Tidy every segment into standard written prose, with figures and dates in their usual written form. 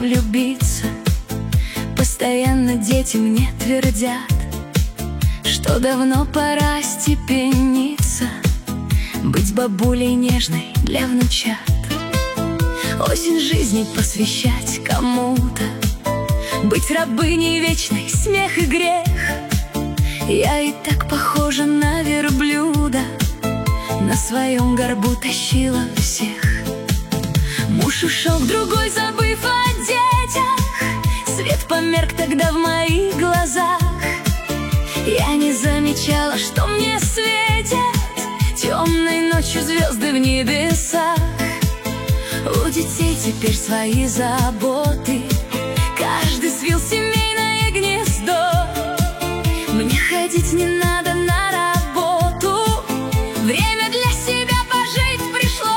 влюбиться. Постоянно дети мне твердят, что давно пора степениться, быть бабулей нежной для внучат. Осень жизни посвящать кому-то, быть рабыней вечной, смех и грех. Я и так похожа на верблюда, на своем горбу тащила всех. Муж ушел к другой, забыв о детях. Свет померк тогда в моих глазах. Я не замечала, что мне светят темной ночью звезды в небесах. У детей теперь свои заботы, каждый свил семейное гнездо. Мне ходить не надо на работу, время для себя пожить пришло.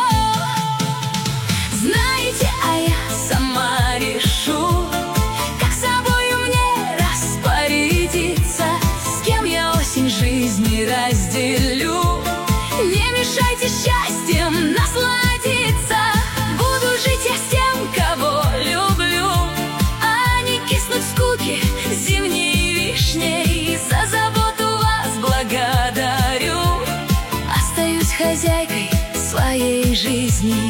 Знаете, а я сама решу, как собою мне распорядиться, с кем я осень жизни разделю. Не мешайте счастьем насладиться, буду жить я с тем, кого люблю, а не киснуть скуки зимней вишней. За заботу вас благодарю, остаюсь хозяйкой своей жизни.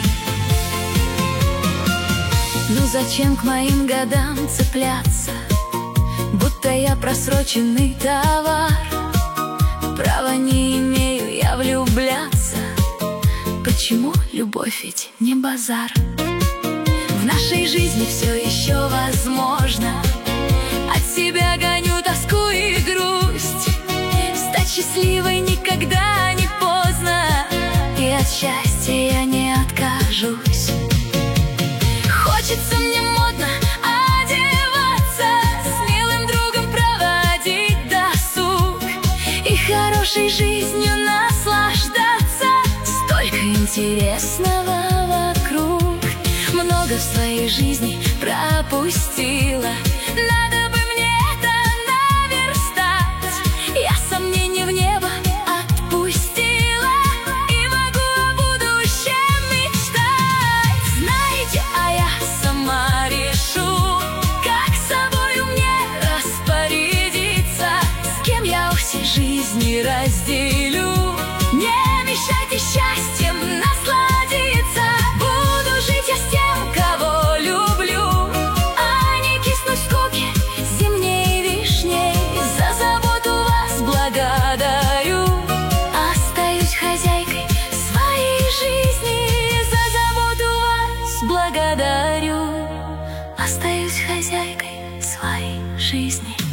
Ну зачем к моим годам цепляться, будто я просроченный товар? Права не имею я влюбляться, почему любовь ведь не базар? В нашей жизни все еще возможно, от себя гоню тоску и грусть. Стать счастливой никогда не поздно, и от счастья я не откажусь. Хочется мне модно одеваться, с милым другом проводить досуг и хорошей жизнью наслаждаться. Столько интересного вокруг, много в своей жизни пропустила. Надо бы мне это наверстать. Я сомнения в небо отпустила и могу о будущем мечтать. Знаете, а я сама решу, как собою мне распорядиться, с кем я осень жизни разделю. Не мешайте счастьем насладиться, буду жить я с тем, кого люблю, а не киснуть скуки зимней вишней. За заботу вас благодарю, остаюсь хозяйкой своей жизни. За заботу вас благодарю, остаюсь хозяйкой своей жизни.